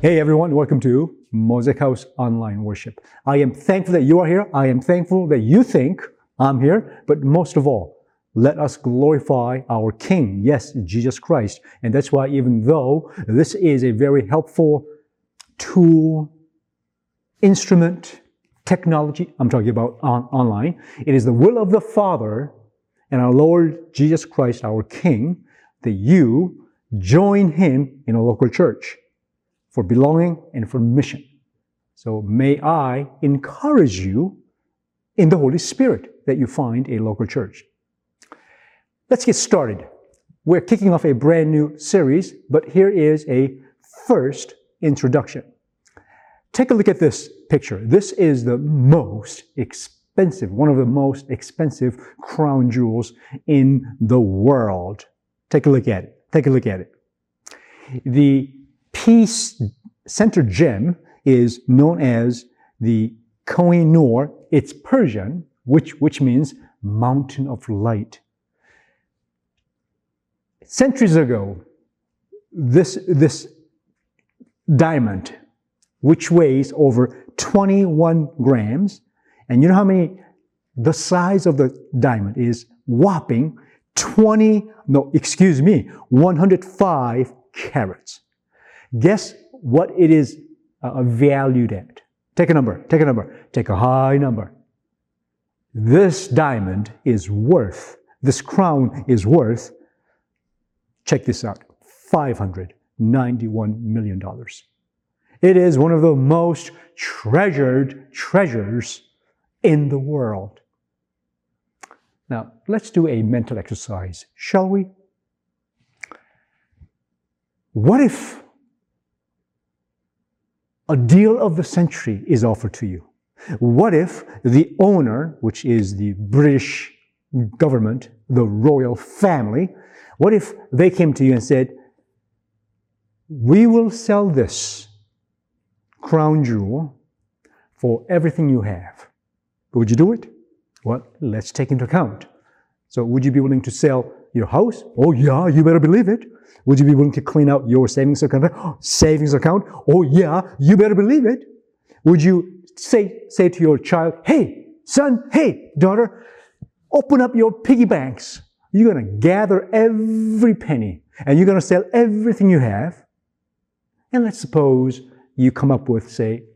Hey everyone, welcome to Mosaic House Online Worship. I am thankful that you are here. I am thankful that you think I'm here. But most of all, let us glorify our King, yes, Jesus Christ. And that's why even though this is a very helpful tool, instrument, technology, I'm talking about online, it is the will of the Father and our Lord Jesus Christ, our King, that you join Him in a local church for belonging and for mission. So may I encourage you in the Holy Spirit that you find a local church. Let's get started. We're kicking off a brand new series, but here is a first introduction. Take a look at this picture. This is the most expensive, one of the most expensive crown jewels in the world. Take a look at it. Take a look at it. The piece center gem is known as the Koh-i-Noor. It's Persian, which means mountain of light. Centuries ago, this diamond, which weighs over 21 grams, and you know how many, the size of the diamond is whopping 105 carats. Guess what it is valued at? Take a number, take a high number. This diamond is worth, this crown is worth, check this out, $591 million. It is one of the most treasured treasures in the world. Now, let's do a mental exercise, shall we? What if a deal of the century is offered to you? What if the owner, which is the British government, the royal family, what if they came to you and said, we will sell this crown jewel for everything you have? Would you do it? Well, let's take into account. So would you be willing to sell your house? Oh yeah, you better believe it. Would you be willing to clean out your savings account? Oh yeah, you better believe it. Would you say to your child, hey son, hey daughter, open up your piggy banks. You're going to gather every penny and you're going to sell everything you have. And let's suppose you come up with, say,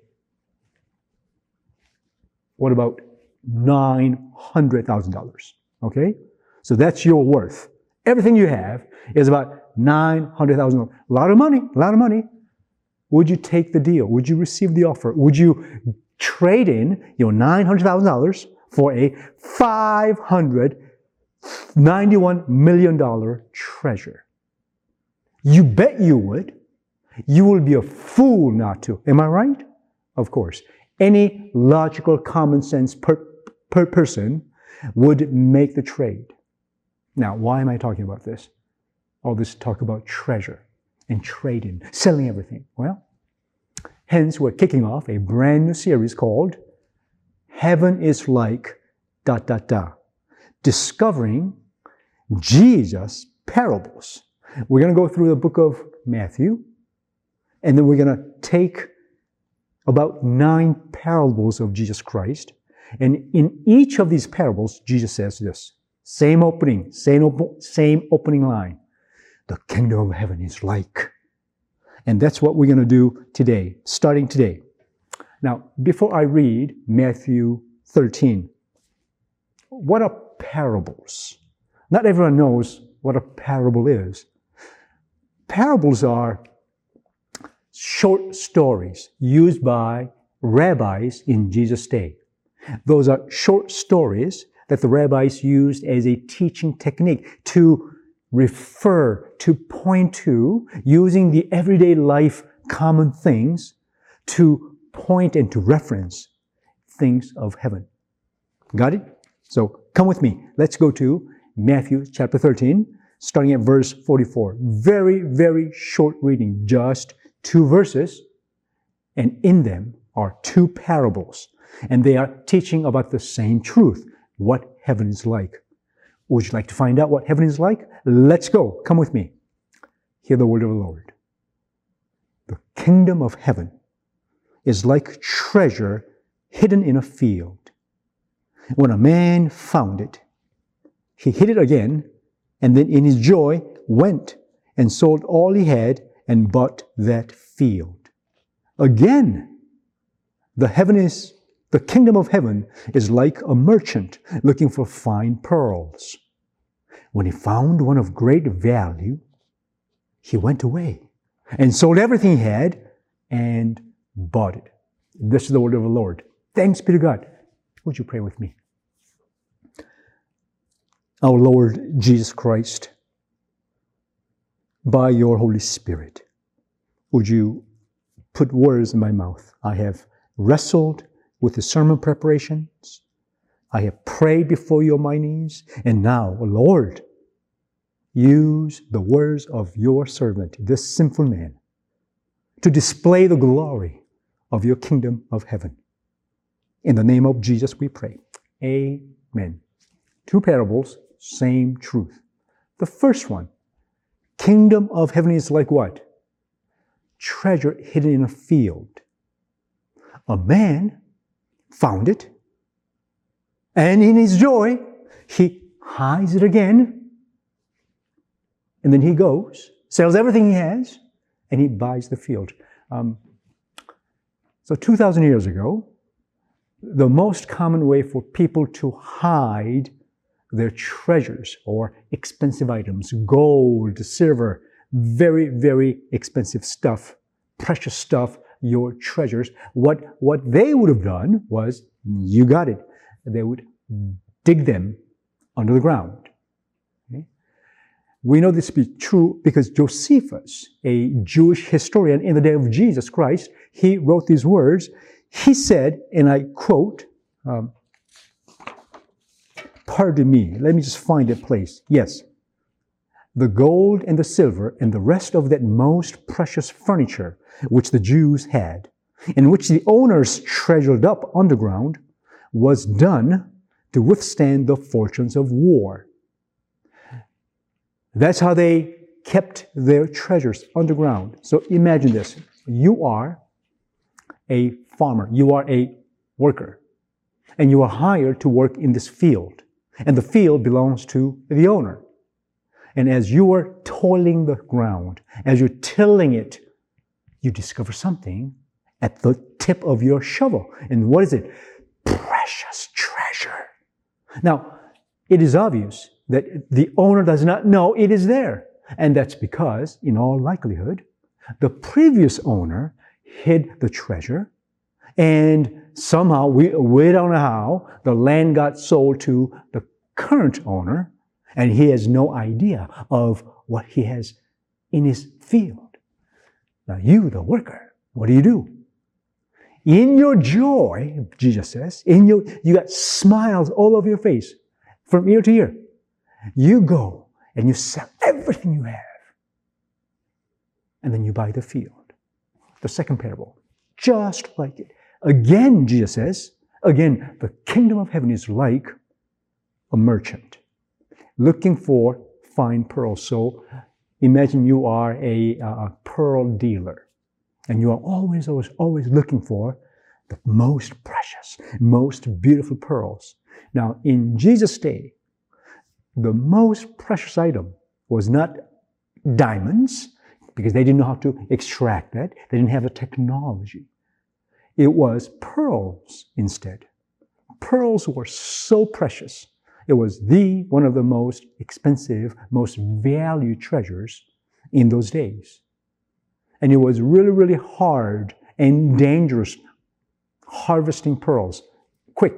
what about $900,000? Okay? So that's your worth. Everything you have is about $900,000. A lot of money, a lot of money. Would you take the deal? Would you receive the offer? Would you trade in your $900,000 for a $591 million treasure? You bet you would. You will be a fool not to. Am I right? Of course. Any logical, common sense person would make the trade. Now, why am I talking about this? All this talk about treasure and trading, selling everything. Well, hence we're kicking off a brand new series called Heaven is Like ... Discovering Jesus' Parables. We're going to go through the book of Matthew, and then we're going to take about 9 parables of Jesus Christ. And in each of these parables, Jesus says this. Same opening line. The kingdom of heaven is like. And that's what we're going to do today, starting today. Now, before I read Matthew 13, what are parables? Not everyone knows what a parable is. Parables are short stories used by rabbis in Jesus' day. Those are short stories that the rabbis used as a teaching technique to refer, to point to, using the everyday life common things to point and to reference things of heaven. Got it? So come with me. Let's go to Matthew chapter 13, starting at verse 44. Very, very short reading, just 2 verses, and in them are 2 parables. And they are teaching about the same truth, what heaven is like. Would you like to find out what heaven is like? Let's go. Come with me. Hear the word of the Lord. The kingdom of heaven is like treasure hidden in a field. When a man found it, he hid it again, and then in his joy went and sold all he had and bought that field. Again, the kingdom of heaven is like a merchant looking for fine pearls. When he found one of great value, he went away and sold everything he had and bought it. This is the word of the Lord. Thanks be to God. Would you pray with me? Our Lord Jesus Christ, by your Holy Spirit, would you put words in my mouth? I have wrestled with the sermon preparations. I have prayed before you on my knees. And now, Lord, use the words of your servant, this sinful man, to display the glory of your kingdom of heaven. In the name of Jesus we pray. Amen. 2 parables, same truth. The first one, kingdom of heaven is like what? Treasure hidden in a field. A man found it, and in his joy, he hides it again, and then he goes, sells everything he has, and he buys the field. So 2,000 years ago, the most common way for people to hide their treasures or expensive items, gold, silver, very, very expensive stuff, precious stuff, your treasures. What they would have done was, you got it, they would dig them under the ground. Okay? We know this to be true because Josephus, a Jewish historian in the day of Jesus Christ, he wrote these words. He said, and I quote, pardon me, let me just find a place. Yes. The gold and the silver and the rest of that most precious furniture which the Jews had, and which the owners treasured up underground, was done to withstand the fortunes of war. That's how they kept their treasures underground. So imagine this. You are a farmer. You are a worker. And you are hired to work in this field. And the field belongs to the owner. And as you are toiling the ground, as you're tilling it, you discover something at the tip of your shovel. And what is it? Precious treasure. Now, it is obvious that the owner does not know it is there. And that's because, in all likelihood, the previous owner hid the treasure, and somehow, we don't know how, the land got sold to the current owner, and he has no idea of what he has in his field. Now you, the worker, what do? In your joy, Jesus says, you got smiles all over your face, from ear to ear. You go and you sell everything you have. And then you buy the field. The second parable, just like it. Again, Jesus says, the kingdom of heaven is like a merchant looking for fine pearls. So imagine you are a pearl dealer, and you are always looking for the most precious, most beautiful pearls. Now, in Jesus' day, the most precious item was not diamonds, because they didn't know how to extract that. They didn't have the technology. It was pearls instead. Pearls were so precious. It was one of the most expensive, most valued treasures in those days. And it was really, really hard and dangerous harvesting pearls. Quick.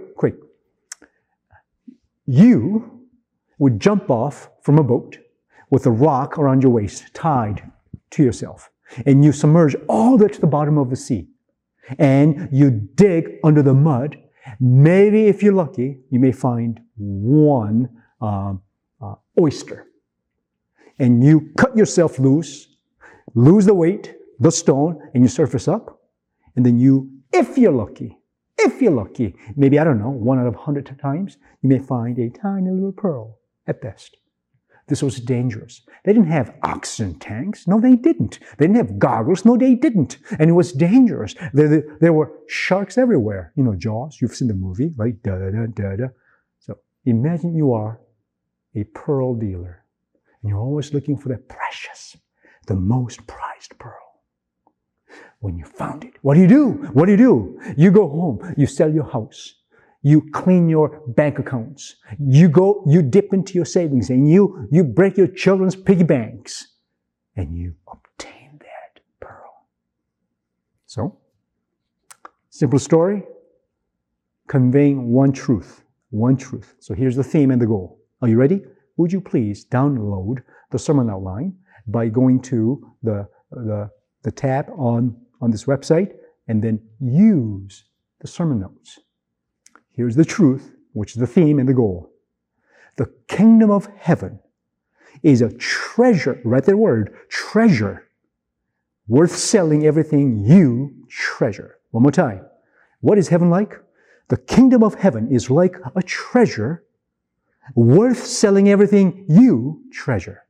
You would jump off from a boat with a rock around your waist, tied to yourself. And you submerge all the way to the bottom of the sea. And you dig under the mud. Maybe if you're lucky, you may find one oyster. And you cut yourself loose, lose the weight, the stone, and you surface up. And then if you're lucky, maybe, 1 out of 100 times, you may find a tiny little pearl at best. This was dangerous. They didn't have oxygen tanks. No, they didn't. They didn't have goggles. No, they didn't. And it was dangerous. There were sharks everywhere. You know, Jaws, you've seen the movie, right? Da-da-da-da-da. So imagine you are a pearl dealer. And you're always looking for the precious, the most prized pearl. When you found it, what do you do? What do you do? You go home. You sell your house. You clean your bank accounts. You dip into your savings and you break your children's piggy banks and you obtain that pearl. So, simple story, conveying one truth. One truth. So here's the theme and the goal. Are you ready? Would you please download the sermon outline by going to the tab on this website and then use the sermon notes. Here's the truth, which is the theme and the goal. The kingdom of heaven is a treasure, write that word, treasure, worth selling everything you treasure. One more time. What is heaven like? The kingdom of heaven is like a treasure worth selling everything you treasure.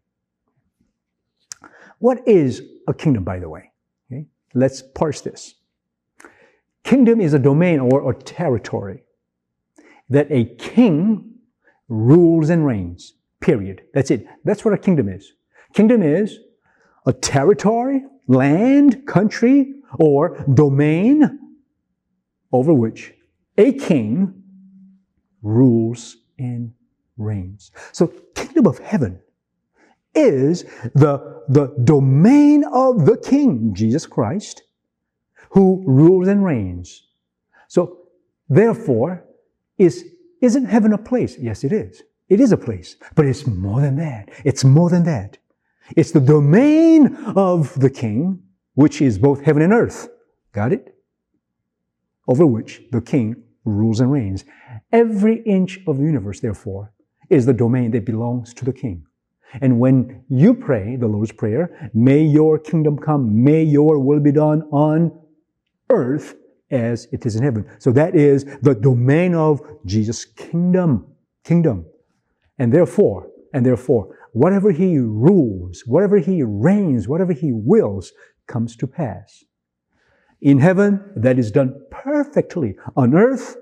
What is a kingdom, by the way? Okay? Let's parse this. Kingdom is a domain or a territory that a king rules and reigns, period. That's it. That's what a kingdom is. Kingdom is a territory, land, country, or domain over which a king rules and reigns. So, kingdom of heaven is the domain of the King, Jesus Christ, who rules and reigns. So, therefore, isn't heaven a place? Yes, it is. It is a place. But it's more than that. It's more than that. It's the domain of the King, which is both heaven and earth. Got it? Over which the King rules and reigns. Every inch of the universe, therefore, is the domain that belongs to the King. And when you pray the Lord's Prayer, may your kingdom come, may your will be done on earth as it is in heaven. So that is the domain of Jesus' kingdom. And therefore, whatever he rules, whatever he reigns, whatever he wills, comes to pass. In heaven, that is done perfectly. On earth,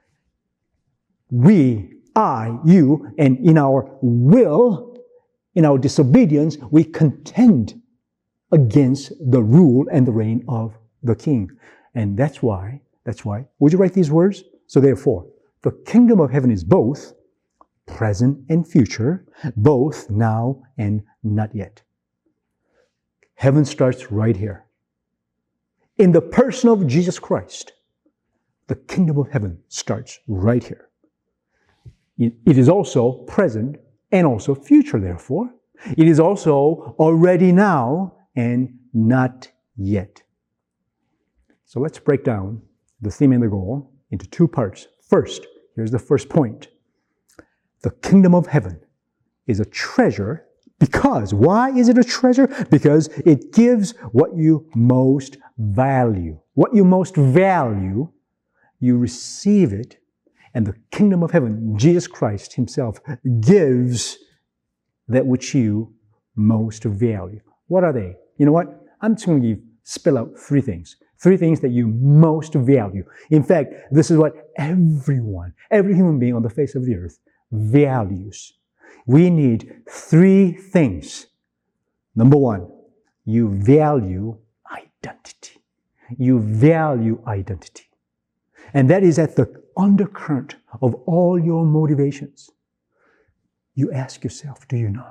you, and in our will, in our disobedience, we contend against the rule and the reign of the King. And that's why, would you write these words? So therefore, the kingdom of heaven is both present and future, both now and not yet. Heaven starts right here. In the person of Jesus Christ, the kingdom of heaven starts right here. It is also present and also future, therefore. It is also already now and not yet. So let's break down the theme and the goal into two parts. First, here's the first point. The kingdom of heaven is a treasure because, why is it a treasure? Because it gives what you most value. What you most value, you receive it, and the kingdom of heaven, Jesus Christ himself, gives that which you most value. What are they? You know what? I'm just going to spell out three things. Three things that you most value. In fact, this is what every human being on the face of the earth values. We need three things. Number one, you value identity. You value identity. And that is at the undercurrent of all your motivations. You ask yourself, do you not?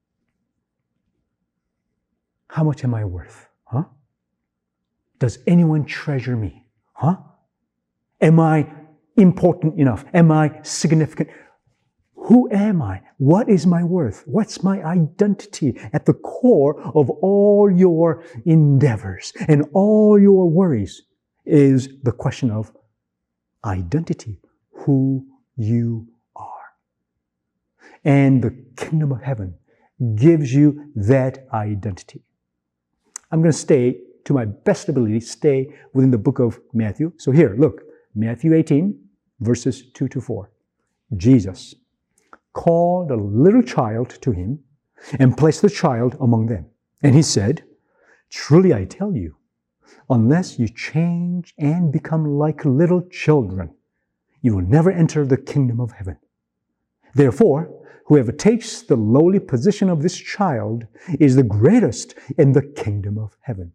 How much am I worth? Huh? Does anyone treasure me? Huh? Am I important enough? Am I significant? Who am I? What is my worth? What's my identity? At the core of all your endeavors and all your worries is the question of identity, who you are. And the kingdom of heaven gives you that identity. I'm going to stay, to my best ability, stay within the book of Matthew. So here, look, Matthew 18, verses 2 to 4. Jesus called a little child to him and placed the child among them. And he said, "Truly I tell you, unless you change and become like little children, you will never enter the kingdom of heaven. Therefore, whoever takes the lowly position of this child is the greatest in the kingdom of heaven."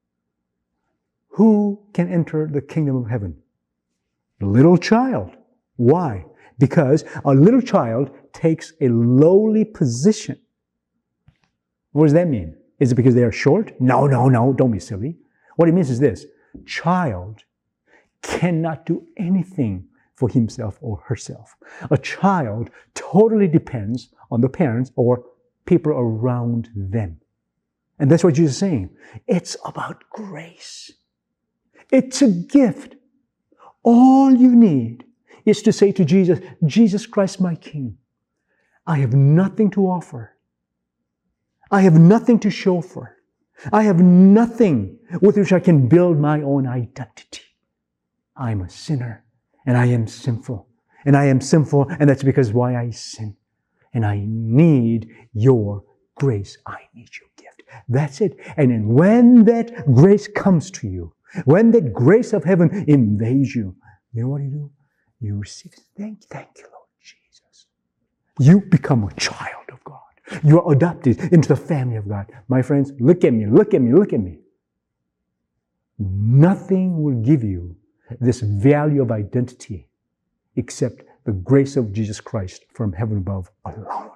Who can enter the kingdom of heaven? The little child. Why? Because a little child takes a lowly position. What does that mean? Is it because they are short? No, don't be silly. What it means is this: child cannot do anything for himself or herself. A child totally depends on the parents or people around them. And that's what Jesus is saying. It's about grace. It's a gift. All you need is to say to Jesus, "Jesus Christ, my King, I have nothing to offer. I have nothing to show for. I have nothing with which I can build my own identity. I'm a sinner, and I am sinful. And I am sinful, and that's because why I sin. And I need your grace. I need your gift." That's it. And then when that grace comes to you, when that grace of heaven invades you, you know what you do? You receive it. Thank you, Lord Jesus. You become a child of God. You are adopted into the family of God. My friends, look at me. Nothing will give you this value of identity except the grace of Jesus Christ from heaven above alone.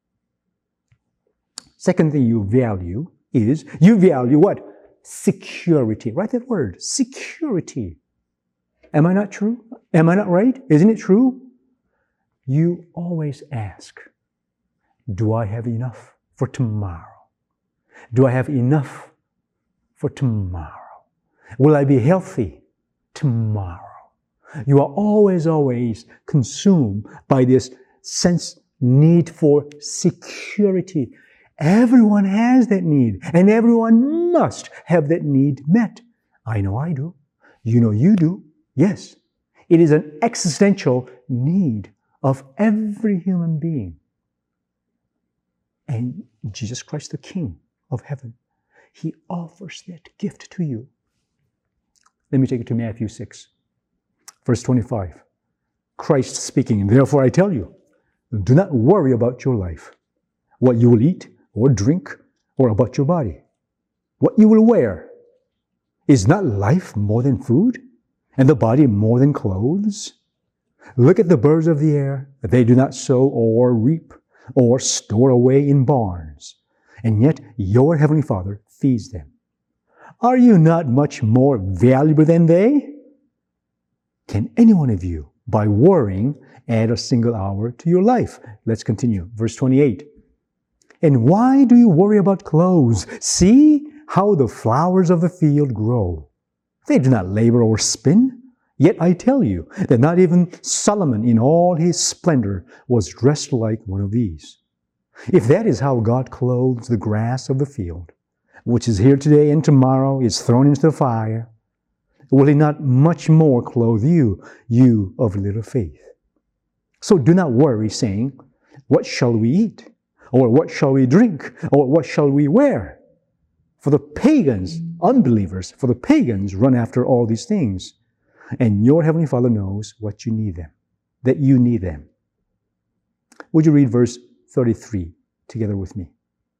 Second thing you value is, you value what? Security. Write that word, security. Am I not true? Am I not right? Isn't it true? You always ask, do I have enough for tomorrow? Do I have enough for tomorrow? Will I be healthy tomorrow? You are always consumed by this need for security. Everyone has that need, and everyone must have that need met. I know I do. You know you do. Yes. It is an existential need of every human being. And Jesus Christ, the King of heaven, He offers that gift to you. Let me take it to Matthew 6, verse 25. Christ speaking, "Therefore I tell you, do not worry about your life, what you will eat or drink, or about your body, what you will wear. Is not life more than food, and the body more than clothes? Look at the birds of the air. They do not sow or reap or store away in barns, and yet your heavenly Father feeds them. Are you not much more valuable than they? Can any one of you, by worrying, add a single hour to your life?" Let's continue. Verse 28. "And why do you worry about clothes? See how the flowers of the field grow. They do not labor or spin. Yet I tell you that not even Solomon in all his splendor was dressed like one of these. If that is how God clothes the grass of the field, which is here today and tomorrow is thrown into the fire, will He not much more clothe you, you of little faith? So do not worry, saying, 'What shall we eat? Or what shall we drink? Or what shall we wear?' For the pagans, unbelievers, for the pagans run after all these things. And your heavenly Father knows what you need them, that you need them." Would you read verse 33 together with me?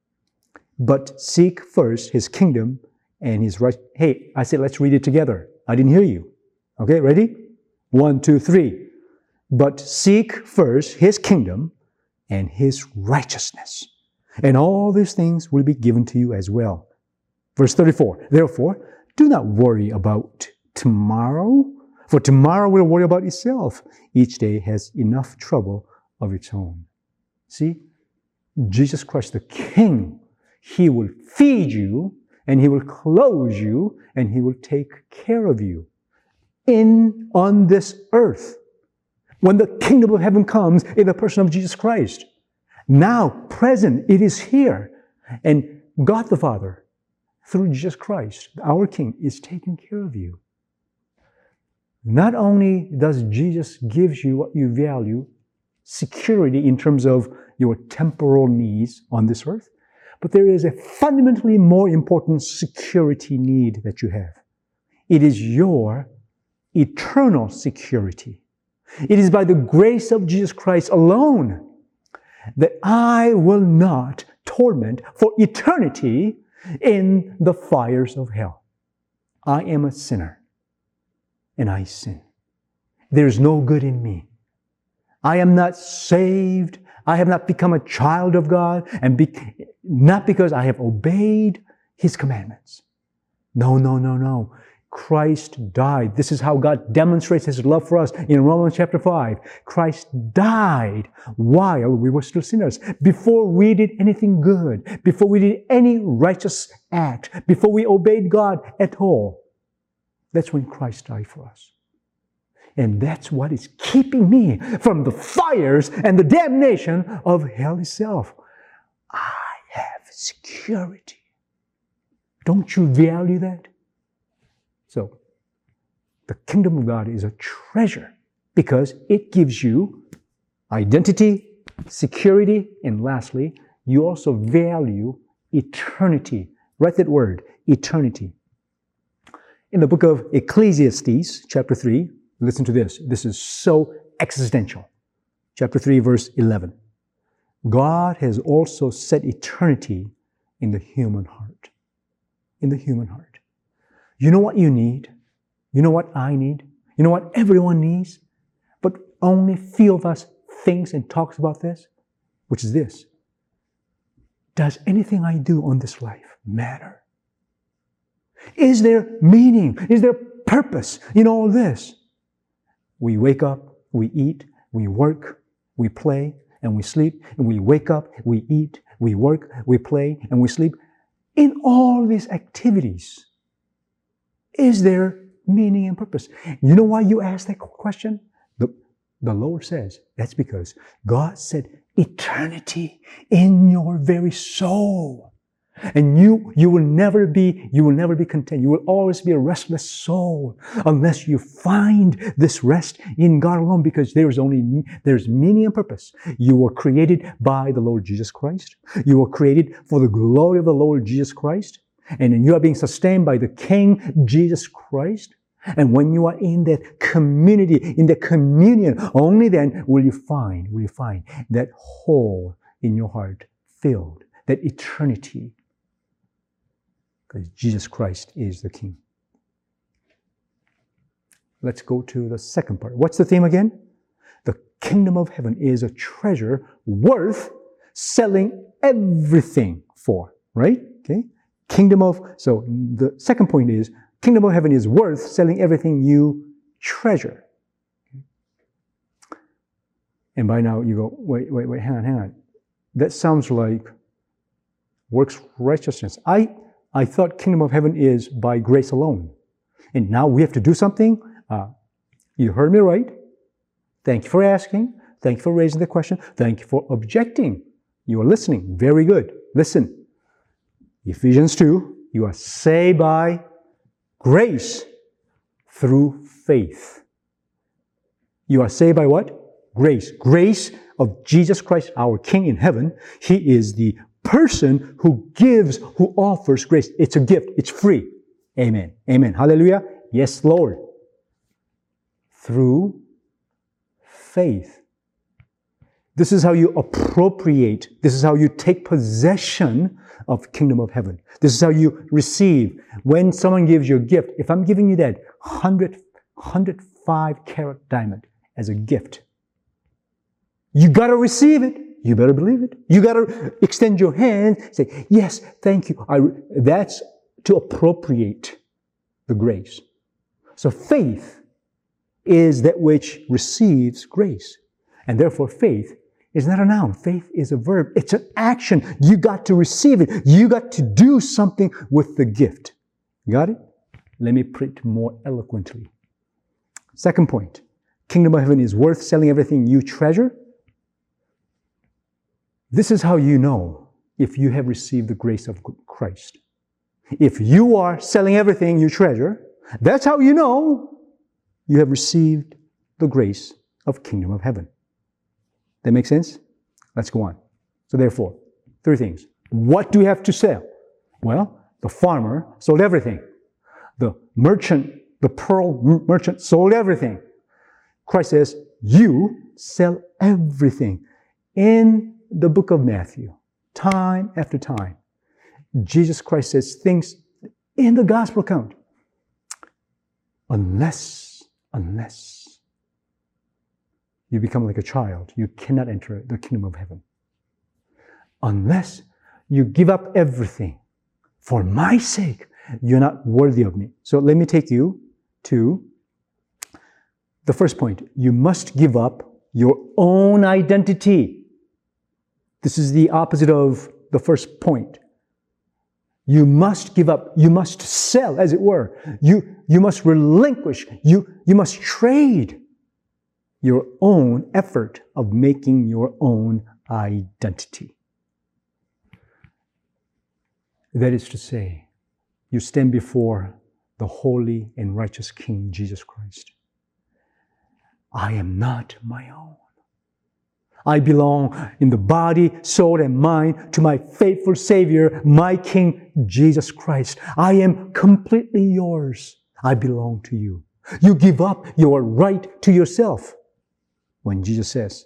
"But seek first His kingdom and His right." Hey, I said let's read it together. I didn't hear you. Okay, ready? 1, 2, 3. "But seek first His kingdom and His righteousness, and all these things will be given to you as well." Verse 34. "Therefore, do not worry about tomorrow, for tomorrow will worry about itself. Each day has enough trouble of its own." See, Jesus Christ, the King, He will feed you, and He will clothe you, and He will take care of you on this earth. When the kingdom of heaven comes in the person of Jesus Christ, now, present, it is here. And God the Father, through Jesus Christ, our King, is taking care of you. Not only does Jesus give you what you value, security in terms of your temporal needs on this earth, but there is a fundamentally more important security need that you have. It is your eternal security. It is by the grace of Jesus Christ alone that I will not torment for eternity in the fires of hell. I am a sinner, and I sin. There is no good in me. I am not saved. I have not become a child of God, and not because I have obeyed His commandments. No, no, no, no. Christ died. This is how God demonstrates His love for us in Romans chapter 5. Christ died while we were still sinners, before we did anything good, before we did any righteous act, before we obeyed God at all. That's when Christ died for us. And that's what is keeping me from the fires and the damnation of hell itself. I have security. Don't you value that? So, the kingdom of God is a treasure because it gives you identity, security, and lastly, you also value eternity. Write that word, eternity. In the book of Ecclesiastes, chapter 3, listen to this. This is so existential. Chapter 3, verse 11. God has also set eternity in the human heart. In the human heart. You know what you need? You know what I need? You know what everyone needs? But only few of us thinks and talks about this, which is this. Does anything I do on this life matter? Is there meaning? Is there purpose in all this? We wake up, we eat, we work, we play, and we sleep, and we wake up, we eat, we work, we play, and we sleep. In all these activities, is there meaning and purpose? You know why you ask that question? The Lord says, that's because God set eternity in your very soul. And you will never be content. You will always be a restless soul unless you find this rest in God alone, because there's meaning and purpose. You were created by the Lord Jesus Christ. You were created for the glory of the Lord Jesus Christ. And you are being sustained by the King Jesus Christ. And when you are in that community, in that communion, only then will you find that hole in your heart filled, that eternity. Because Jesus Christ is the King. Let's go to the second part. What's the theme again? The kingdom of heaven is a treasure worth selling everything for, right? Okay. So the second point is, kingdom of heaven is worth selling everything you treasure. And by now you go, wait, hang on. That sounds like works righteousness. I thought kingdom of heaven is by grace alone. And now we have to do something? You heard me right. Thank you for asking. Thank you for raising the question. Thank you for objecting. You are listening. Very good. Listen. Ephesians 2, you are saved by grace through faith. You are saved by what? Grace. Grace of Jesus Christ, our King in heaven. He is the person who gives, who offers grace. It's a gift. It's free. Amen. Amen. Hallelujah. Yes, Lord. Through faith. This is how you appropriate. This is how you take possession of kingdom of heaven. This is how you receive. When someone gives you a gift, if I'm giving you that 105 carat diamond as a gift, you gotta receive it. You better believe it. You gotta extend your hand, say, yes, thank you. That's to appropriate the grace. So faith is that which receives grace. And therefore faith is not a noun. Faith is a verb. It's an action. You got to receive it. You got to do something with the gift. Got it? Let me put it more eloquently. Second point. Kingdom of heaven is worth selling everything you treasure. This is how you know if you have received the grace of Christ. If you are selling everything you treasure, that's how you know you have received the grace of kingdom of heaven. That makes sense? Let's go on. So therefore, three things. What do we have to sell? Well, the farmer sold everything. The merchant, the pearl merchant sold everything. Christ says, you sell everything. In the book of Matthew, time after time, Jesus Christ says things in the gospel account. Unless you become like a child, you cannot enter the kingdom of heaven. Unless you give up everything for my sake, you're not worthy of me. So let me take you to the first point. You must give up your own identity. This is the opposite of the first point. You must give up. You must sell, as it were. You must relinquish. You must trade your own effort of making your own identity. That is to say, you stand before the holy and righteous King, Jesus Christ. I am not my own. I belong in the body, soul, and mind to my faithful Savior, my King, Jesus Christ. I am completely yours. I belong to you. You give up your right to yourself. When Jesus says,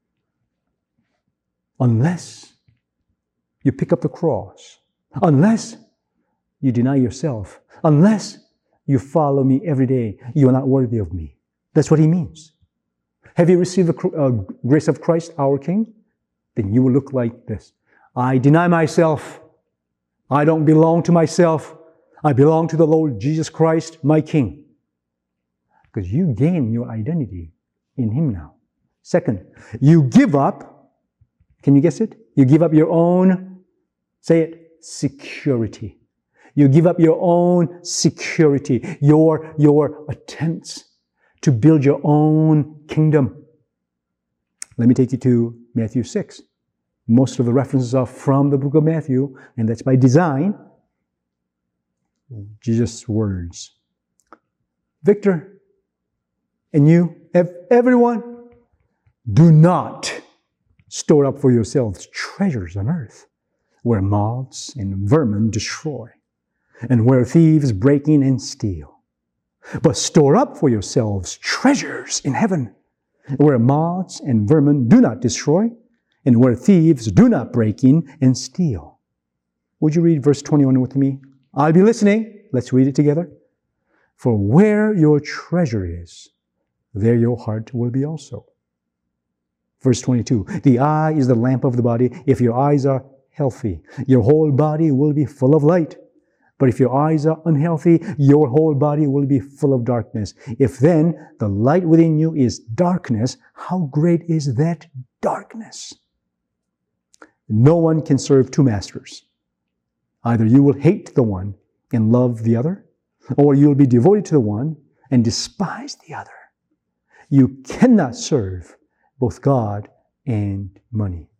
unless you pick up the cross, unless you deny yourself, unless you follow me every day, you are not worthy of me. That's what he means. Have you received the grace of Christ, our King? Then you will look like this. I deny myself. I don't belong to myself. I belong to the Lord Jesus Christ, my King. Because you gain your identity in Him now. Second, you give up, can you guess it? You give up your own, say it, security. You give up your own security, your attempts to build your own kingdom. Let me take you to Matthew 6. Most of the references are from the book of Matthew, and that's by design. Jesus' words. Victor, and you, everyone, do not store up for yourselves treasures on earth, where moths and vermin destroy, and where thieves break in and steal. But store up for yourselves treasures in heaven, where moths and vermin do not destroy, and where thieves do not break in and steal. Would you read verse 21 with me? I'll be listening. Let's read it together. For where your treasure is, there your heart will be also. Verse 22, the eye is the lamp of the body. If your eyes are healthy, your whole body will be full of light. But if your eyes are unhealthy, your whole body will be full of darkness. If then the light within you is darkness, how great is that darkness? No one can serve two masters. Either you will hate the one and love the other, or you will be devoted to the one and despise the other. You cannot serve both God and money.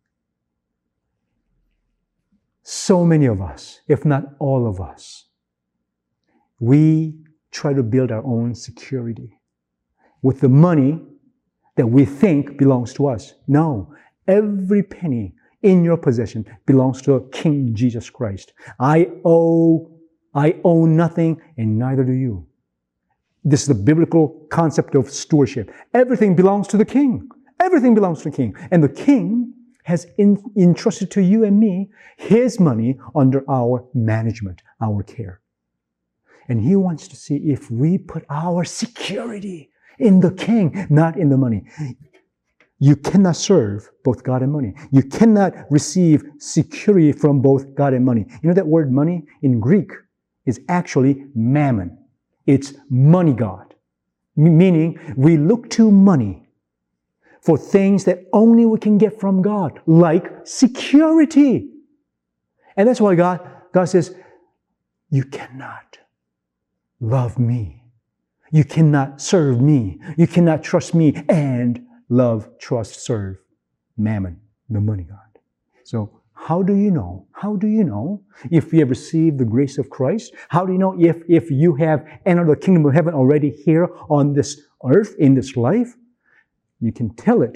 So many of us, if not all of us, we try to build our own security with the money that we think belongs to us. No, every penny in your possession belongs to King Jesus Christ. I own nothing, and neither do you. This is the biblical concept of stewardship. Everything belongs to the King. Everything belongs to the King. And the King has entrusted to you and me His money under our management, our care. And He wants to see if we put our security in the King, not in the money. You cannot serve both God and money. You cannot receive security from both God and money. You know that word money in Greek is actually mammon. It's money God. Meaning we look to money for things that only we can get from God, like security. And that's why God says, you cannot love me. You cannot serve me. You cannot trust me and love, trust, serve mammon, the money God. So how do you know? How do you know if you have received the grace of Christ? How do you know if you have entered the kingdom of heaven already here on this earth, in this life? You can tell it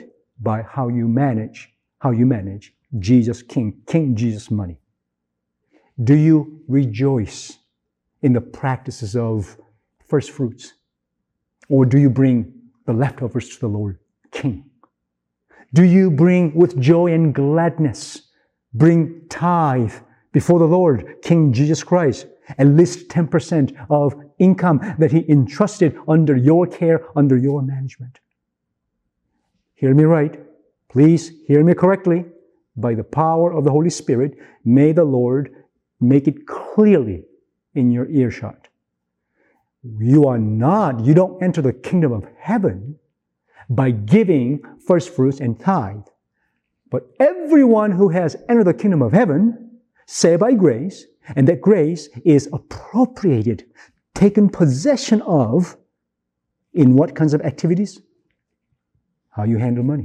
by how you manage Jesus King Jesus money? Do you rejoice in the practices of first fruits? Or do you bring the leftovers to the Lord King? Do you bring with joy and gladness, bring tithe before the Lord King Jesus Christ, at least 10% of income that He entrusted under your care, under your management? Hear me right. Please hear me correctly. By the power of the Holy Spirit, may the Lord make it clearly in your earshot. You don't enter the kingdom of heaven by giving first fruits and tithe. But everyone who has entered the kingdom of heaven, saved by grace, and that grace is appropriated, taken possession of, in what kinds of activities? How you handle money.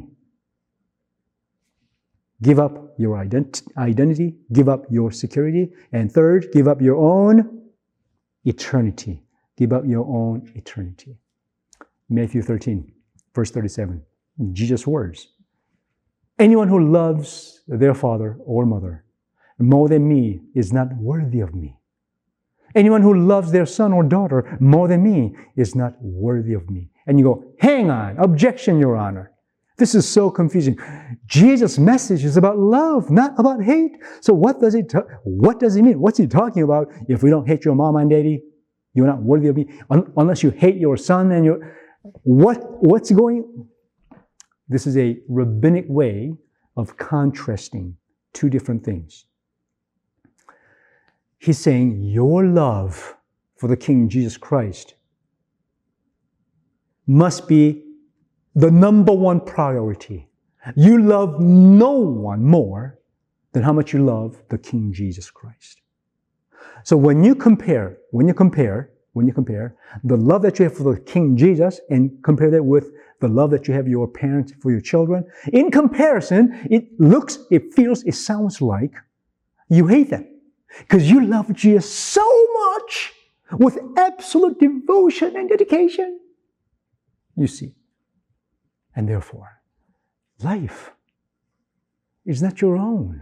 Give up your identity, give up your security, and third, give up your own eternity. Give up your own eternity. Matthew 13, verse 37, Jesus' words. Anyone who loves their father or mother more than me is not worthy of me. Anyone who loves their son or daughter more than me is not worthy of me. And you go, hang on, objection, Your Honor. This is so confusing. Jesus' message is about love, not about hate. So what does it mean? What's He talking about? If we don't hate your mom and daddy, you're not worthy of me. Unless you hate your son and your... What's going... This is a rabbinic way of contrasting two different things. He's saying your love for the King Jesus Christ must be the number one priority. You love no one more than how much you love the King Jesus Christ. So when you compare the love that you have for the King Jesus and compare that with the love that you have your parents for your children, in comparison, it looks, it feels, it sounds like you hate them. Because you love Jesus so much with absolute devotion and dedication. You see. And therefore, life is not your own.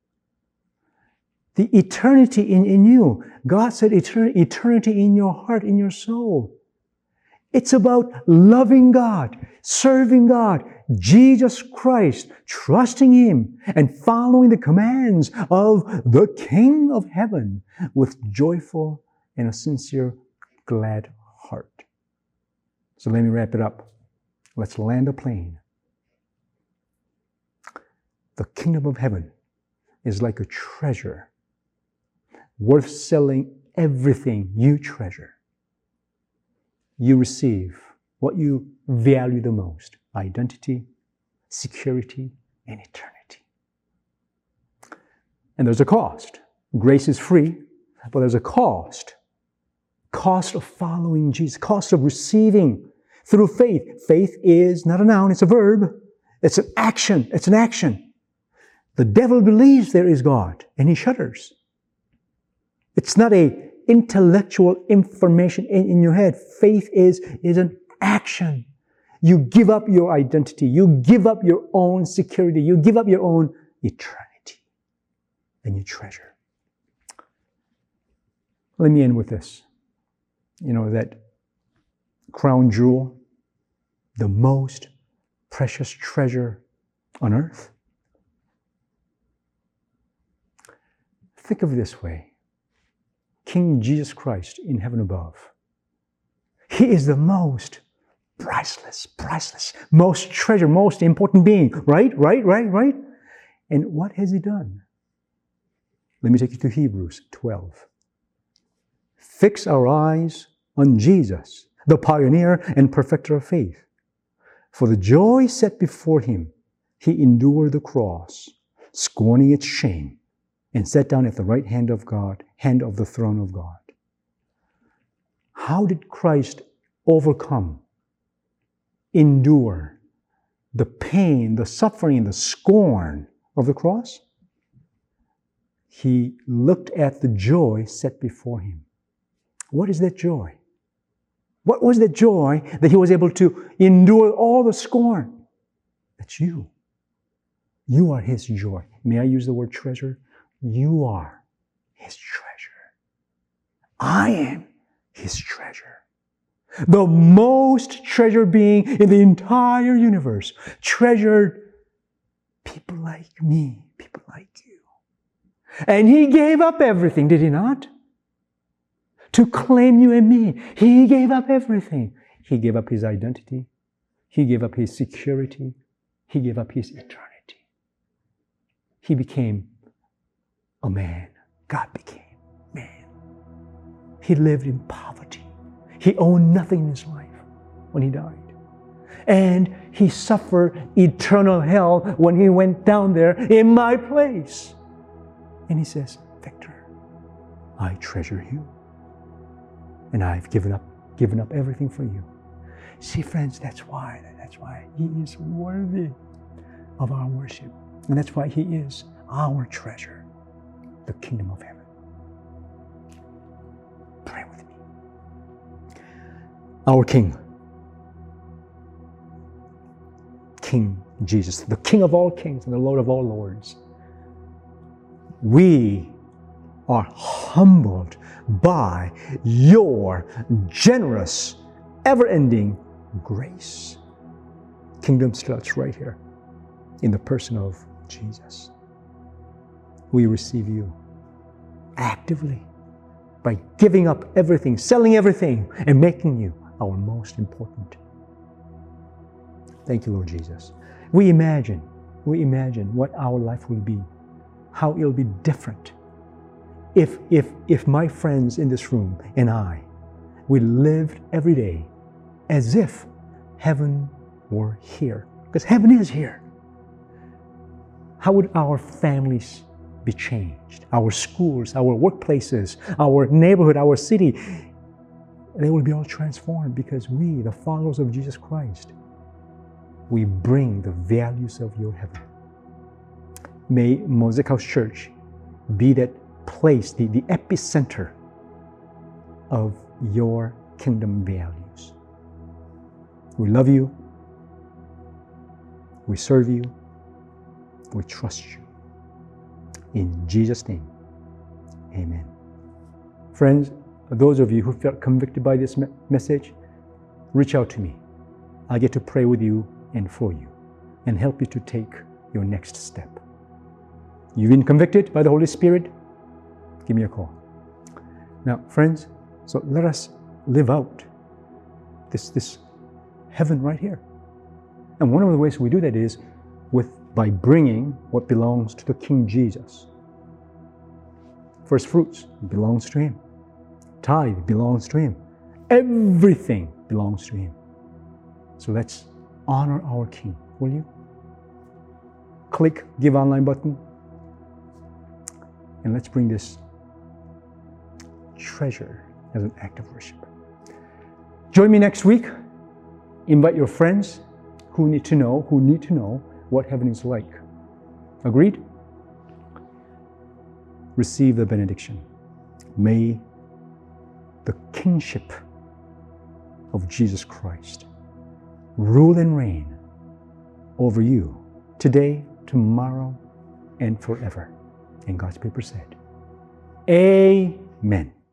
The eternity in you, God said eternity in your heart, in your soul. It's about loving God, serving God, Jesus Christ, trusting Him, and following the commands of the King of Heaven with joyful and a sincere, glad heart. So let me wrap it up. Let's land a plane. The kingdom of heaven is like a treasure worth selling everything you treasure. You receive what you value the most: identity, security, and eternity. And there's a cost. Grace is free, but there's a cost. Cost of following Jesus, cost of receiving through faith. Faith is not a noun, it's a verb. It's an action. It's an action. The devil believes there is God, and he shudders. It's not a intellectual information in your head. Faith is an action. You give up your identity. You give up your own security. You give up your own eternity. And you treasure. Let me end with this. You know, that crown jewel, the most precious treasure on earth. Think of it this way. King Jesus Christ in heaven above. He is the most priceless, most treasure, most important being. Right? And what has He done? Let me take you to Hebrews 12. Fix our eyes on Jesus, the pioneer and perfecter of faith. For the joy set before Him, He endured the cross, scorning its shame, and sat down at the right hand of God, hand of the throne of God. How did Christ overcome, endure the pain, the suffering, the scorn of the cross? He looked at the joy set before Him. What is that joy? What was that joy that He was able to endure all the scorn? That's you. You are His joy. May I use the word treasure? You are His treasure. I am His treasure. The most treasured being in the entire universe. Treasured people like me, people like you. And He gave up everything, did He not? To claim you and me. He gave up everything. He gave up His identity. He gave up His security. He gave up His eternity. He became a man. God became man. He lived in poverty. He owned nothing in His life when He died. And He suffered eternal hell when He went down there in my place. And He says, Victor, I treasure you. And I've given up everything for you. See, friends, that's why He is worthy of our worship. And that's why He is our treasure, the kingdom of heaven. Pray with me. Our King, King Jesus, the King of all kings and the Lord of all lords, we are humbled by your generous, ever-ending grace. Kingdom starts right here in the person of Jesus. We receive you actively by giving up everything, selling everything, and making you our most important. Thank you, Lord Jesus. We imagine what our life will be, how it'll be different if my friends in this room and I, we lived every day as if heaven were here. Because heaven is here. How would our families be changed? Our schools, our workplaces, our neighborhood, our city, they will be all transformed because we, the followers of Jesus Christ, we bring the values of your heaven. May Mosaic House Church be that place, the epicenter of your kingdom values. We love you. We serve you. We trust you. In Jesus' name, amen. Friends, those of you who felt convicted by this message, reach out to me. I'll get to pray with you and for you and help you to take your next step. You've been convicted by the Holy Spirit? Give me a call. Now, friends, so let us live out this heaven right here. And one of the ways we do that is by bringing what belongs to the King Jesus. First fruits belongs to Him. Tithe belongs to Him. Everything belongs to Him. So let's honor our King, will you? Click Give Online button. And let's bring this treasure as an act of worship. Join me next week. Invite your friends who need to know what heaven is like. Agreed? Receive the benediction. May the kingship of Jesus Christ rule and reign over you today, tomorrow, and forever. And God's people said, Amen.